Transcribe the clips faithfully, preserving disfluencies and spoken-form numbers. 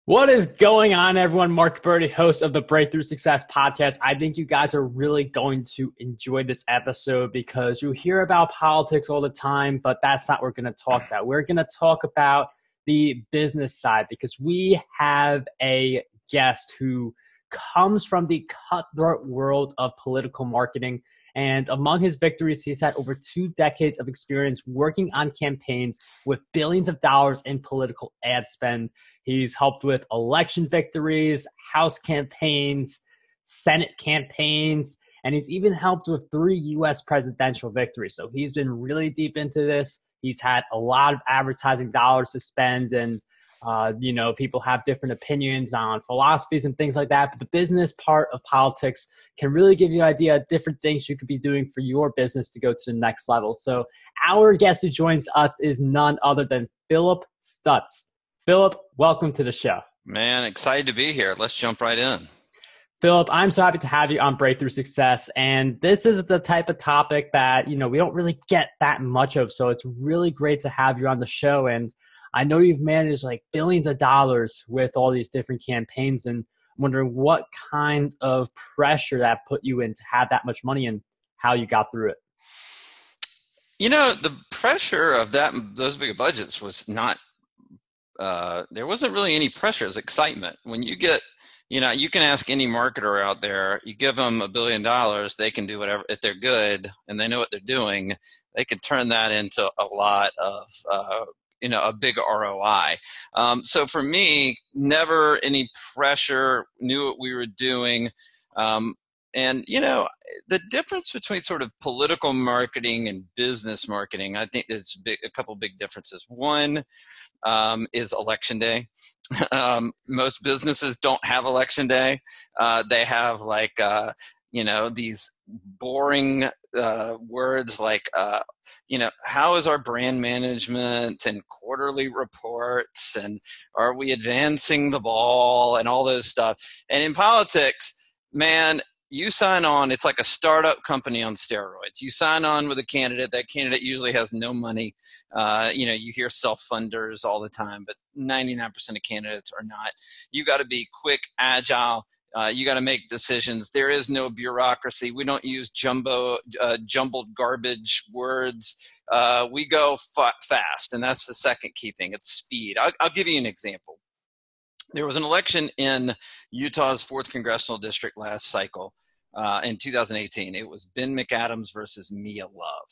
What is going on, everyone? Mark Birdie, host of the Breakthrough Success Podcast. I think you guys are really going to enjoy this episode because you hear about politics all the time, but that's not what we're going to talk about. We're going to talk about the business side because we have a guest who comes from the cutthroat world of political marketing. And among his victories, he's had over two decades of experience working on campaigns with billions of dollars in political ad spend. He's helped with election victories, House campaigns, Senate campaigns, and he's even helped with three U S presidential victories. So he's been really deep into this. He's had a lot of advertising dollars to spend, and uh, you know, people have different opinions on philosophies and things like that. But the business part of politics can really give you an idea of different things you could be doing for your business to go to the next level. So our guest who joins us is none other than Phillip Stutts. Phillip, welcome to the show. Man, excited to be here. Let's jump right in. Phillip, I'm so happy to have you on Breakthrough Success. And this is the type of topic that, you know, we don't really get that much of. So it's really great to have you on the show. And I know you've managed like billions of dollars with all these different campaigns, and I'm wondering what kind of pressure that put you in to have that much money and how you got through it. You know, the pressure of that, those big budgets was not, uh, there wasn't really any pressure. It was excitement. When you get, you know, you can ask any marketer out there, you give them a billion dollars, they can do whatever. If they're good and they know what they're doing, they can turn that into a lot of, uh, you know, a big R O I. Um, so for me, never any pressure, knew what we were doing. Um, and, you know, the difference between sort of political marketing and business marketing, I think there's big, a couple big differences. One um, is election day. um, most businesses don't have election day. Uh, they have like, uh, you know, these boring uh, words like, uh, you know, how is our brand management and quarterly reports, and are we advancing the ball and all those stuff. And in politics, man, you sign on, it's like a startup company on steroids. You sign on with a candidate. That candidate usually has no money. Uh, you know, you hear self-funders all the time, but ninety-nine percent of candidates are not. You got to be quick, agile. Uh, you got to make decisions. There is no bureaucracy. We don't use jumbo, uh, jumbled garbage words. Uh, we go fa- fast, and that's the second key thing. It's speed. I'll, I'll give you an example. There was an election in Utah's fourth Congressional District last cycle uh, in two thousand eighteen. It was Ben McAdams versus Mia Love.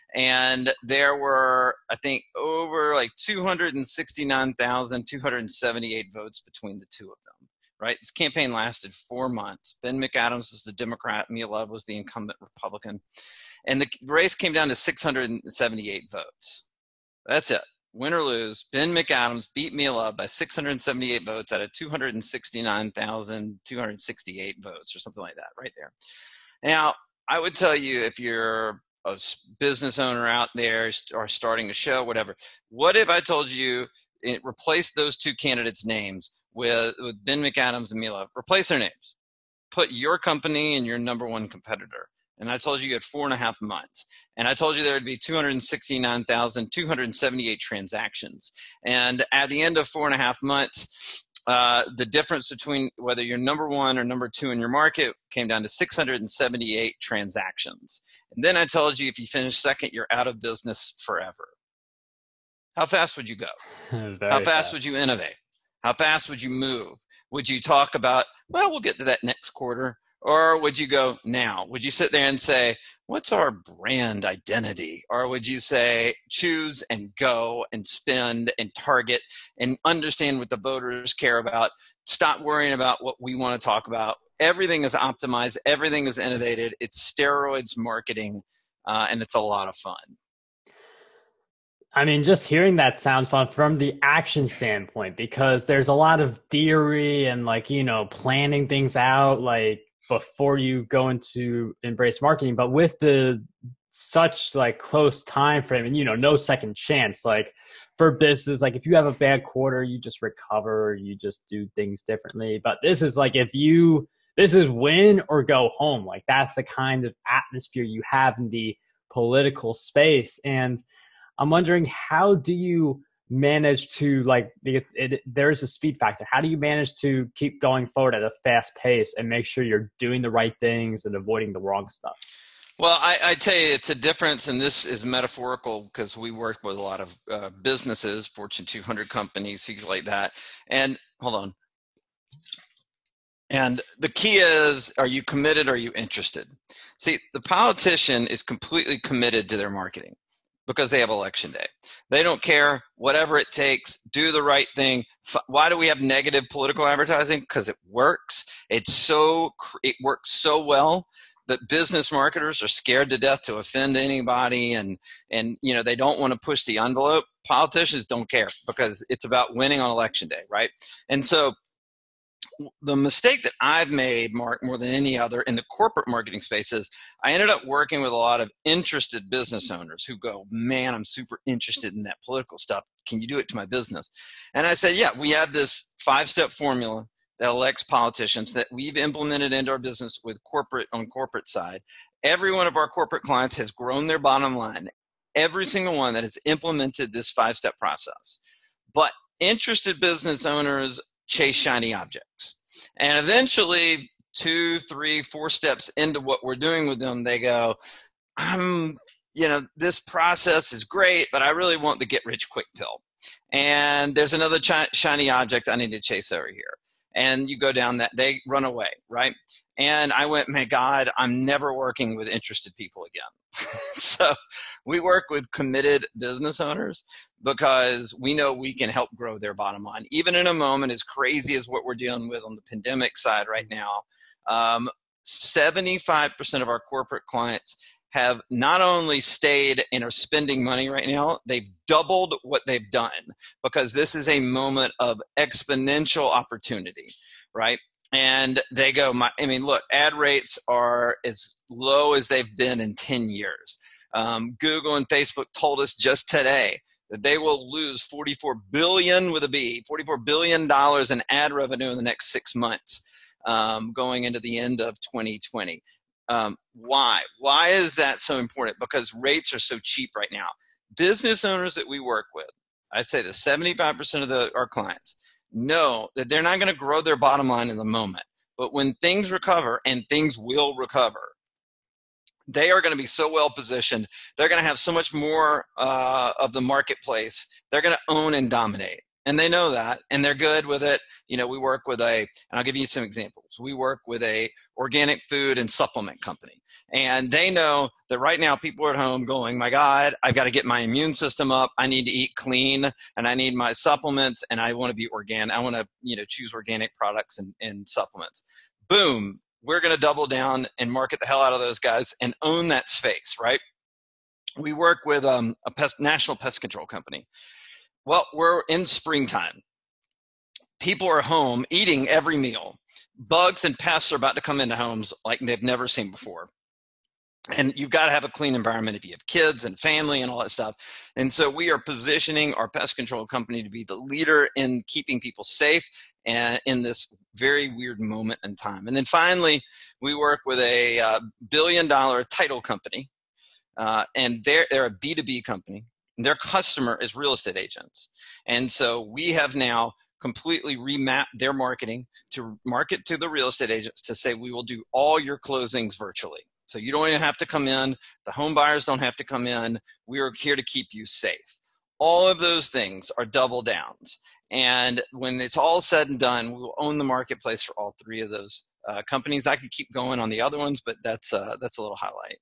And there were, I think, over like two hundred sixty-nine thousand two hundred seventy-eight votes between the two of them. Right? This campaign lasted four months. Ben McAdams was the Democrat. Mia Love was the incumbent Republican. And the race came down to six hundred seventy-eight votes. That's it. Win or lose, Ben McAdams beat Mia Love by six hundred seventy-eight votes out of two hundred sixty-nine thousand two hundred sixty-eight votes or something like that right there. Now, I would tell you, if you're a business owner out there or starting a show, whatever, what if I told you it replace those two candidates' names with, with Ben McAdams and Mia Love? Replace their names. Put your company and your number one competitor. And I told you you had four and a half months. And I told you there would be two hundred sixty-nine thousand two hundred seventy-eight transactions. And at the end of four and a half months, uh, the difference between whether you're number one or number two in your market came down to six hundred seventy-eight transactions. And then I told you if you finish second, you're out of business forever. How fast would you go? How fast, fast would you innovate? How fast would you move? Would you talk about, well, we'll get to that next quarter? Or would you go now? Would you sit there and say, what's our brand identity? Or would you say, choose and go and spend and target and understand what the voters care about? Stop worrying about what we want to talk about. Everything is optimized. Everything is innovated. It's steroids marketing, uh, and it's a lot of fun. I mean, just hearing that sounds fun from the action standpoint, because there's a lot of theory and like, you know, planning things out like before you go into embrace marketing. But with the such like close time frame and, you know, no second chance, like for business, like if you have a bad quarter, you just recover, you just do things differently. But this is like, if you, this is win or go home. Like that's the kind of atmosphere you have in the political space. And I'm wondering, how do you manage to like it, it, there's a speed factor. How do you manage to keep going forward at a fast pace and make sure you're doing the right things and avoiding the wrong stuff? Well, I, I tell you, it's a difference, and this is metaphorical because we work with a lot of uh, businesses, Fortune two hundred companies, things like that. And hold on. And the key is, are you committed? Are you interested? See, the politician is completely committed to their marketing because they have election day. They don't care, whatever it takes, do the right thing. Why do we have negative political advertising? Because it works. It's so, it works so well that business marketers are scared to death to offend anybody, and, and you know, they don't want to push the envelope. Politicians don't care because it's about winning on election day, right? And so the mistake that I've made, Mark, more than any other in the corporate marketing space is I ended up working with a lot of interested business owners who go, man, I'm super interested in that political stuff. Can you do it to my business? And I said, yeah, we have this five-step formula that elects politicians that we've implemented into our business with corporate on corporate side. Every one of our corporate clients has grown their bottom line. Every single one that has implemented this five-step process. But interested business owners chase shiny objects. And eventually, two, three, four steps into what we're doing with them, they go, I'm, you know, this process is great, but I really want the get-rich-quick pill. And there's another chi- shiny object I need to chase over here. And you go down that, they run away, right? And I went, my God, I'm never working with interested people again. So we work with committed business owners because we know we can help grow their bottom line. Even in a moment as crazy as what we're dealing with on the pandemic side right now, um, seventy-five percent of our corporate clients have not only stayed and are spending money right now, they've doubled what they've done because this is a moment of exponential opportunity, right? And they go, my, I mean, look, ad rates are as low as they've been in ten years. Um, Google and Facebook told us just today that they will lose forty-four billion dollars with a B, forty-four billion dollars in ad revenue in the next six months um, going into the end of twenty twenty. Um, why? Why is that so important? Because rates are so cheap right now. Business owners that we work with, I'd say that seventy-five percent of the, our clients know that they're not going to grow their bottom line in the moment. But when things recover, and things will recover, they are going to be so well positioned. They're going to have so much more uh, of the marketplace. They're going to own and dominate. And they know that, and they're good with it. You know, we work with a, and I'll give you some examples. We work with a organic food and supplement company. And they know that right now people are at home going, my God, I've got to get my immune system up. I need to eat clean, and I need my supplements, and I want to be organic. I want to, you know, choose organic products and, and supplements. Boom. We're going to double down and market the hell out of those guys and own that space, right? We work with um, a pest, national pest control company. Well, we're in springtime. People are home eating every meal. Bugs and pests are about to come into homes like they've never seen before. And you've got to have a clean environment if you have kids and family and all that stuff. And so we are positioning our pest control company to be the leader in keeping people safe and in this very weird moment in time. And then finally, we work with a uh, billion dollar title company, uh, and they're, they're a B two B company. Their customer is real estate agents. And so we have now completely remapped their marketing to market to the real estate agents to say we will do all your closings virtually. So you don't even have to come in. The home buyers don't have to come in. We are here to keep you safe. All of those things are double downs. And when it's all said and done, we will own the marketplace for all three of those uh, companies. I could keep going on the other ones, but that's uh, that's a little highlight.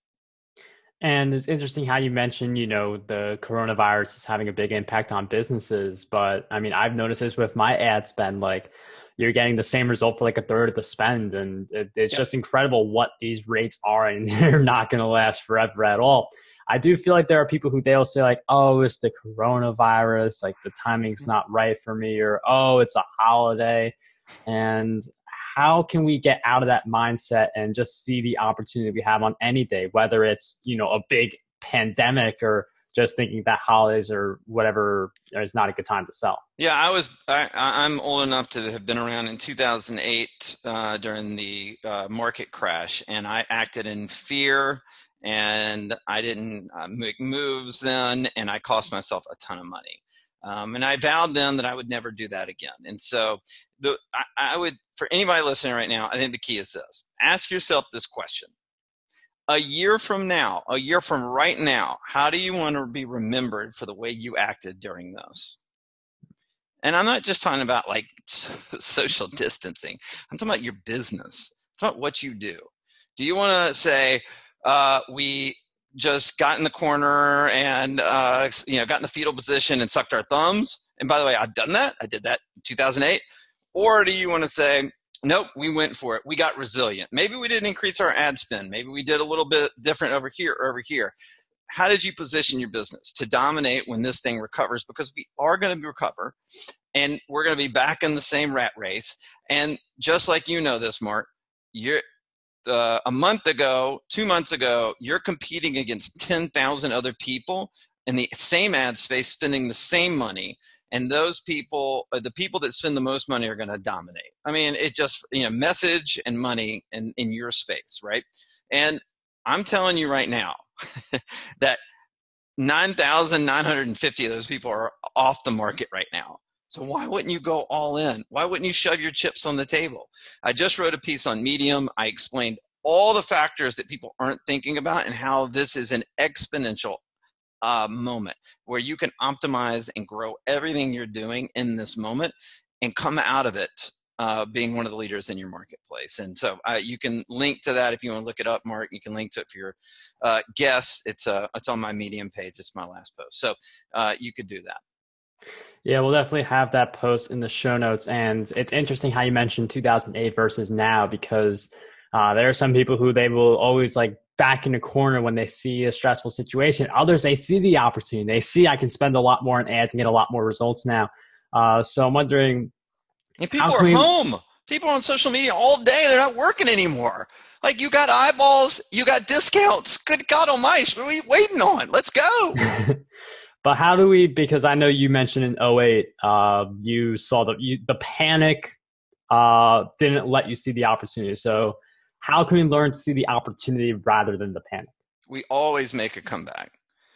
And it's interesting how you mentioned, you know, the coronavirus is having a big impact on businesses. But I mean, I've noticed this with my ad spend, like you're getting the same result for like a third of the spend. And it, it's yeah. just incredible what these rates are, and they're not going to last forever at all. I do feel like there are people who they'll say like, oh, it's the coronavirus, like the timing's not right for me, or, oh, it's a holiday. And how can we get out of that mindset and just see the opportunity we have on any day, whether it's, you know, a big pandemic or just thinking that holidays or whatever is not a good time to sell? Yeah, I was, I, I'm old enough to have been around in two thousand eight uh, during the uh, market crash, and I acted in fear, and I didn't uh, make moves then, and I cost myself a ton of money. Um, and I vowed then that I would never do that again. And so the, I, I would, for anybody listening right now, I think the key is this. Ask yourself this question. A year from now, a year from right now, how do you want to be remembered for the way you acted during this? And I'm not just talking about like social distancing. I'm talking about your business. I'm talking about what you do. Do you want to say, uh, we just got in the corner and, uh, you know, got in the fetal position and sucked our thumbs? And by the way, I've done that. I did that in two thousand eight. Or do you want to say, nope, we went for it. We got resilient. Maybe we didn't increase our ad spend. Maybe we did a little bit different over here or over here. How did you position your business to dominate when this thing recovers? Because we are going to recover and we're going to be back in the same rat race. And just like you know this, Mark, you're, uh, a month ago, two months ago, you're competing against ten thousand other people in the same ad space spending the same money. And those people, uh, the people that spend the most money are going to dominate. I mean, it just, you know, message and money in, in your space, right? And I'm telling you right now that nine thousand nine hundred fifty of those people are off the market right now. So why wouldn't you go all in? Why wouldn't you shove your chips on the table? I just wrote a piece on Medium. I explained all the factors that people aren't thinking about and how this is an exponential uh, moment where you can optimize and grow everything you're doing in this moment and come out of it uh, being one of the leaders in your marketplace. And so uh, you can link to that if you want to look it up, Mark. You can link to it for your uh, guests. It's, uh, it's on my Medium page. It's my last post. So uh, you could do that. Yeah, we'll definitely have that post in the show notes. And it's interesting how you mentioned two thousand eight versus now, because uh, there are some people who they will always like back in a corner when they see a stressful situation. Others, they see the opportunity. They see I can spend a lot more on ads and get a lot more results now. Uh, so I'm wondering. And people are we... home. People are on social media all day. They're not working anymore. Like, you got eyeballs, you got discounts. Good God almighty, what are we waiting on? Let's go. But how do we, because I know you mentioned in oh eight, uh, you saw the you, the panic uh, didn't let you see the opportunity. So how can we learn to see the opportunity rather than the panic? We always make a comeback.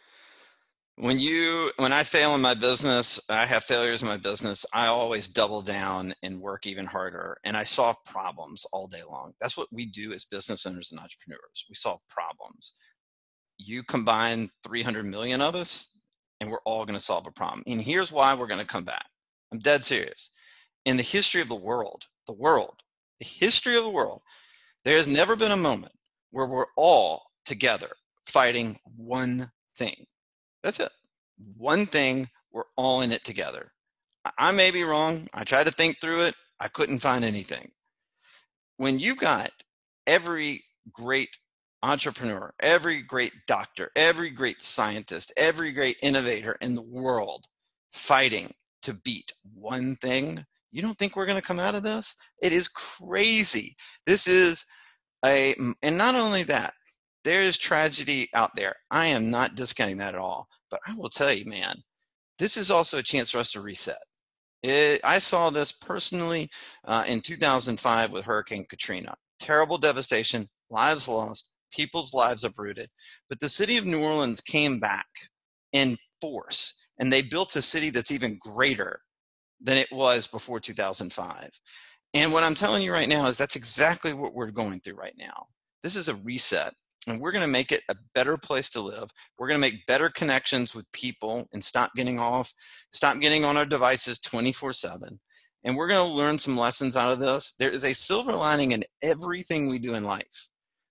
When you, when I fail in my business, I have failures in my business, I always double down and work even harder. And I solve problems all day long. That's what we do as business owners and entrepreneurs. We solve problems. You combine three hundred million of us, and we're all going to solve a problem. And here's why we're going to come back. I'm dead serious. In the history of the world, the world, the history of the world, there has never been a moment where we're all together fighting one thing. That's it. One thing, we're all in it together. I may be wrong. I tried to think through it. I couldn't find anything. When you got every great entrepreneur, every great doctor, every great scientist, every great innovator in the world fighting to beat one thing, you don't think we're going to come out of this? It is crazy. This is a, and not only that, there is tragedy out there. I am not discounting that at all, but I will tell you, man, this is also a chance for us to reset. It, I saw this personally uh, in two thousand five with Hurricane Katrina. Terrible devastation, lives lost, people's lives uprooted. But the city of New Orleans came back in force, and they built a city that's even greater than it was before two thousand five. And what I'm telling you right now is that's exactly what we're going through right now. This is a reset, and we're going to make it a better place to live. We're going to make better connections with people and stop getting off, stop getting on our devices twenty-four seven. And we're going to learn some lessons out of this. There is a silver lining in everything we do in life.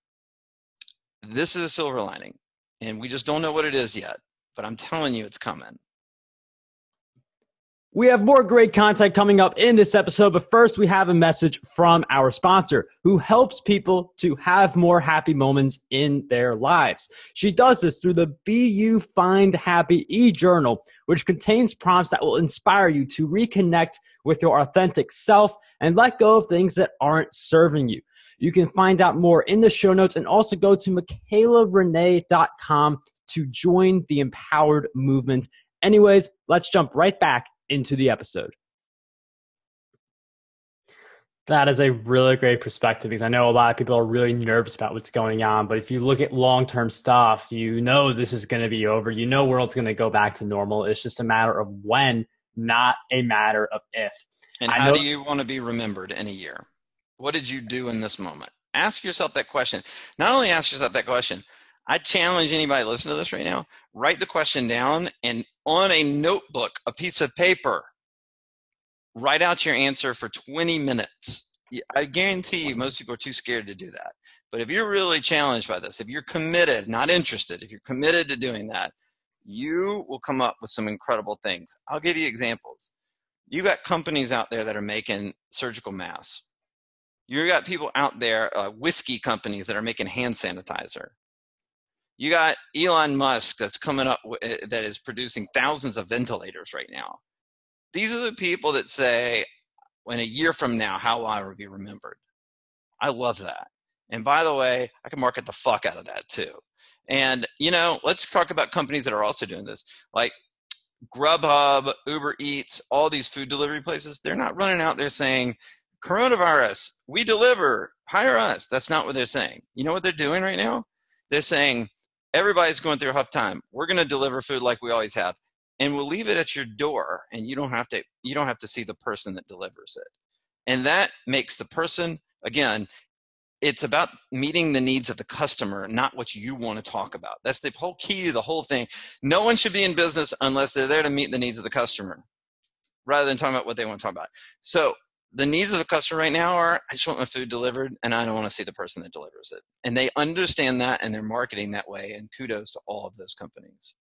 This is a silver lining, and we just don't know what it is yet, but I'm telling you it's coming. We have more great content coming up in this episode, but first we have a message from our sponsor who helps people to have more happy moments in their lives. She does this through the Be You Find Happy e-journal, which contains prompts that will inspire you to reconnect with your authentic self and let go of things that aren't serving you. You can find out more in the show notes and also go to Michaela Renee dot com to join the empowered movement. Anyways, let's jump right back into the episode. That is a really great perspective because I know a lot of people are really nervous about what's going on. But if you look at long-term stuff, you know this is going to be over. You know world's going to go back to normal. It's just a matter of when, not a matter of if. And I how know. do you want to be remembered in a year? What did you do in this moment? Ask yourself that question. Not only ask yourself that question, I challenge anybody listening to this right now, write the question down and on a notebook, a piece of paper, write out your answer for twenty minutes. I guarantee you most people are too scared to do that. But if you're really challenged by this, if you're committed, not interested, if you're committed to doing that, you will come up with some incredible things. I'll give you examples. You got companies out there that are making surgical masks. You got people out there, uh, whiskey companies that are making hand sanitizer. You got Elon Musk that's coming up w- that is producing thousands of ventilators right now. These are the people that say, in a year from now, how will I be remembered? I love that. And by the way, I can market the fuck out of that too. And, you know, let's talk about companies that are also doing this. Like Grubhub, Uber Eats, all these food delivery places, they're not running out there saying, coronavirus, we deliver, hire us. That's not what they're saying. You know what they're doing right now? They're saying, everybody's going through a tough time. We're going to deliver food like we always have. And we'll leave it at your door, and you don't have to you don't have to see the person that delivers it. And that makes the person, again, it's about meeting the needs of the customer, not what you want to talk about. That's the whole key to the whole thing. No one should be in business unless they're there to meet the needs of the customer, rather than talking about what they want to talk about. So the needs of the customer right now are, I just want my food delivered, and I don't want to see the person that delivers it. And they understand that, and they're marketing that way, and kudos to all of those companies.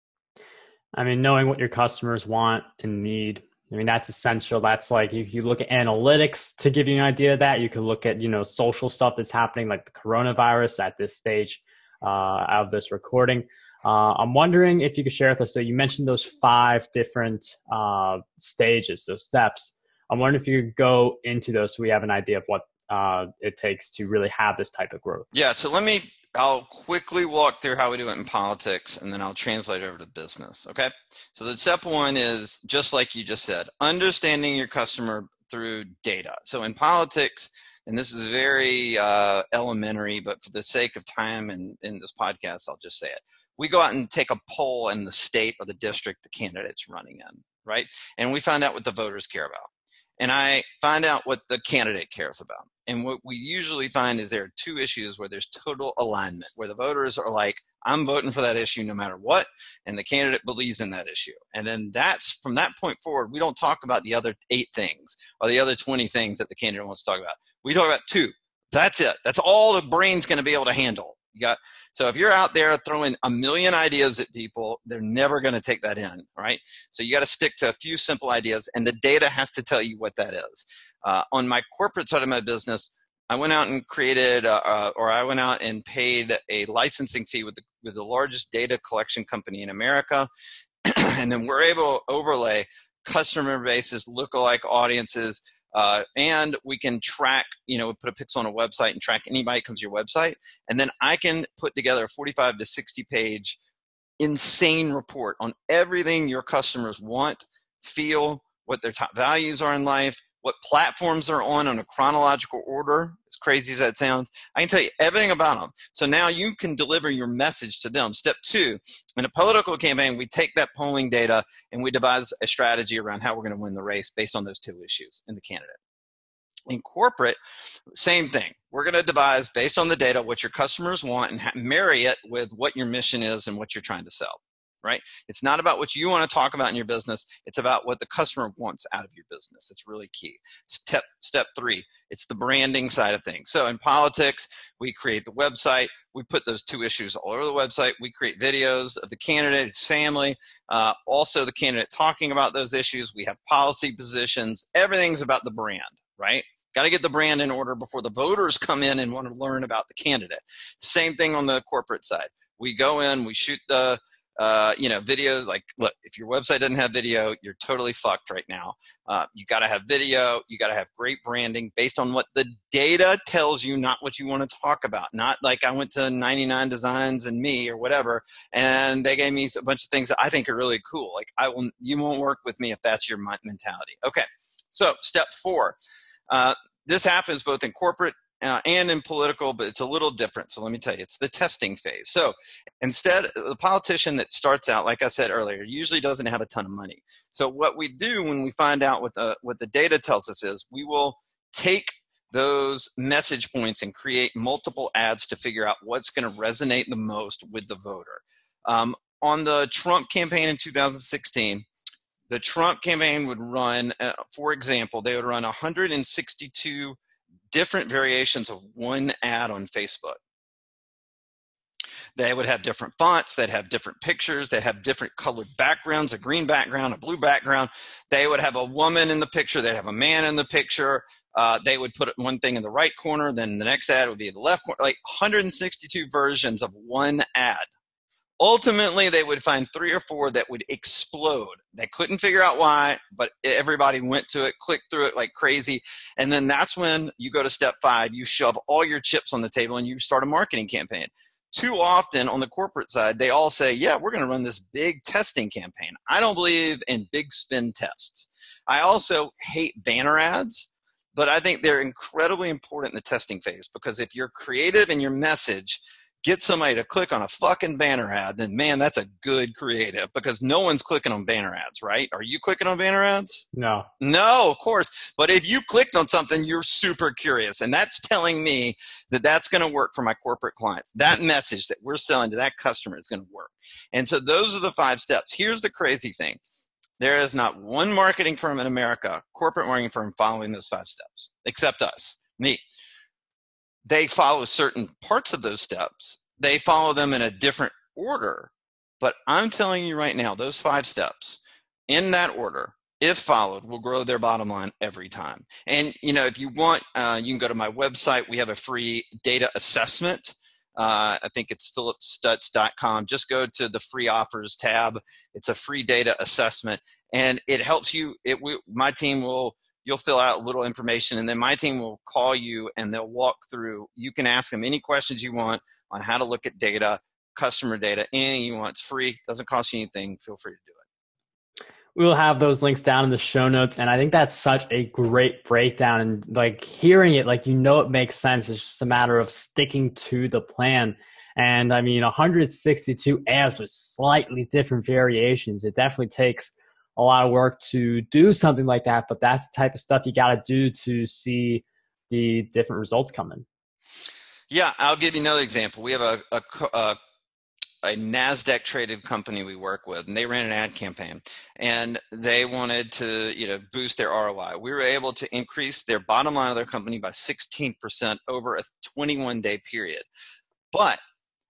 I mean, knowing what your customers want and need, I mean, that's essential. That's like, if you look at analytics to give you an idea of that, you can look at, you know, social stuff that's happening, like the coronavirus at this stage uh, of this recording. Uh, I'm wondering if you could share with us, so you mentioned those five different uh, stages, those steps. I'm wondering if you could go into those so we have an idea of what uh, it takes to really have this type of growth. Yeah, so let me, I'll quickly walk through how we do it in politics, and then I'll translate it over to business, okay? So the step one is, just like you just said, understanding your customer through data. So in politics, and this is very uh, elementary, but for the sake of time and in this podcast, I'll just say it. We go out and take a poll in the state or the district the candidate's running in, right? And we find out what the voters care about. And I find out what the candidate cares about. And what we usually find is there are two issues where there's total alignment, where the voters are like, I'm voting for that issue no matter what, and the candidate believes in that issue. And then that's, from that point forward, we don't talk about the other eight things or the other twenty things that the candidate wants to talk about. We talk about two. That's it. That's all the brain's going to be able to handle. You got, so if you're out there throwing a million ideas at people, they're never going to take that in, right? So you got to stick to a few simple ideas, and the data has to tell you what that is. Uh, on my corporate side of my business, I went out and created, uh, uh, or I went out and paid a licensing fee with the, with the largest data collection company in America, and then we're able to overlay customer bases, lookalike audiences, Uh, and we can track, you know, we put a pixel on a website and track anybody who comes to your website. And then I can put together a forty-five to sixty page insane report on everything your customers want, feel, what their top values are in life, what platforms they're on on a chronological order, as crazy as that sounds. I can tell you everything about them. So now you can deliver your message to them. Step two, in a political campaign, we take that polling data and we devise a strategy around how we're going to win the race based on those two issues in the candidate. In corporate, same thing. We're going to devise, based on the data, what your customers want and ha- marry it with what your mission is and what you're trying to sell, right? It's not about what you want to talk about in your business. It's about what the customer wants out of your business. It's really key. Step, step three, it's the branding side of things. So in politics, we create the website. We put those two issues all over the website. We create videos of the candidate, his family, uh, also the candidate talking about those issues. We have policy positions. Everything's about the brand, right? Got to get the brand in order before the voters come in and want to learn about the candidate. Same thing on the corporate side. We go in, we shoot the uh, you know, videos. Like, look, if your website doesn't have video, you're totally fucked right now. Uh, you got to have video. You got to have great branding based on what the data tells you, not what you want to talk about. Not like I went to ninety-nine Designs and me or whatever, and they gave me a bunch of things that I think are really cool. Like, I will, you won't work with me if that's your mentality. Okay, so step four. Uh, this happens both in corporate uh, and in political, but it's a little different. So let me tell you, it's the testing phase. So instead, the politician that starts out, like I said earlier, usually doesn't have a ton of money. So what we do when we find out what the, what the data tells us is we will take those message points and create multiple ads to figure out what's going to resonate the most with the voter. Um, on the Trump campaign in two thousand sixteen, the Trump campaign would run, uh, for example, they would run one hundred sixty-two different variations of one ad on Facebook. They would have different fonts, they'd have different pictures, they'd have different colored backgrounds, a green background, a blue background. They would have a woman in the picture, they'd have a man in the picture. Uh, they would put one thing in the right corner, then the next ad would be the left corner, like one hundred sixty-two versions of one ad. Ultimately, they would find three or four that would explode. They couldn't figure out why, but everybody went to it, clicked through it like crazy. And then that's when you go to step five. You shove all your chips on the table and you start a marketing campaign. Too often on the corporate side, they all say, yeah, we're going to run this big testing campaign. I don't believe in big spin tests. I also hate banner ads, but I think they're incredibly important in the testing phase, because if you're creative in your message, get somebody to click on a fucking banner ad, then man, that's a good creative, because no one's clicking on banner ads, right? Are you clicking on banner ads? No. No, of course. But if you clicked on something, you're super curious. And that's telling me that that's going to work for my corporate clients. That message that we're selling to that customer is going to work. And so those are the five steps. Here's the crazy thing. There is not one marketing firm in America, corporate marketing firm, following those five steps, except us, me. They follow certain parts of those steps. They follow them in a different order. But I'm telling you right now, those five steps in that order, if followed, will grow their bottom line every time. And, you know, if you want, uh, you can go to my website. We have a free data assessment. Uh, I think it's philip stutz dot com. Just go to the free offers tab. It's a free data assessment, and it helps you. It we, my team will You'll fill out a little information, and then my team will call you and they'll walk through. You can ask them any questions you want on how to look at data, customer data, anything you want. It's free. Doesn't cost you anything. Feel free to do it. We will have those links down in the show notes. And I think that's such a great breakdown. And like hearing it, like, you know, it makes sense. It's just a matter of sticking to the plan. And I mean, one hundred sixty-two ads with slightly different variations. It definitely takes a lot of work to do something like that, but that's the type of stuff you got to do to see the different results coming. Yeah, I'll give you another example. We have a, a, a, a NASDAQ traded company we work with, and they ran an ad campaign, and they wanted to, you know, boost their R O I. We were able to increase their bottom line of their company by sixteen percent over a twenty-one day period. But,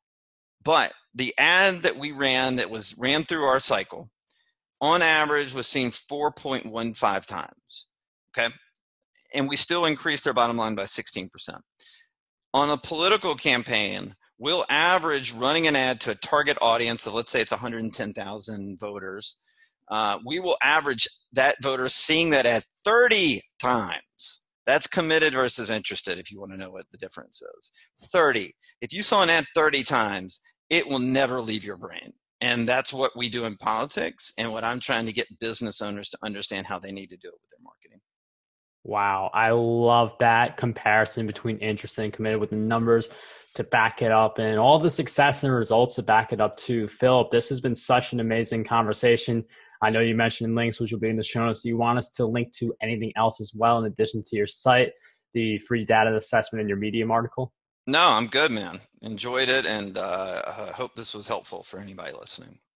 but the ad that we ran that was ran through our cycle, on average, was seen four point one five times, okay? And we still increased their bottom line by sixteen percent. On a political campaign, we'll average running an ad to a target audience of, let's say it's one hundred ten thousand voters. Uh, we will average that voter seeing that ad thirty times. That's committed versus interested, if you want to know what the difference is. thirty. If you saw an ad thirty times, it will never leave your brain. And that's what we do in politics, and what I'm trying to get business owners to understand how they need to do it with their marketing. Wow. I love that comparison between interested and committed, with the numbers to back it up and all the success and results to back it up too. Philip, this has been such an amazing conversation. I know you mentioned links, which will be in the show notes. Do you want us to link to anything else as well, in addition to your site, the free data assessment, and your Medium article? No, I'm good, man. Enjoyed it, and uh, I hope this was helpful for anybody listening.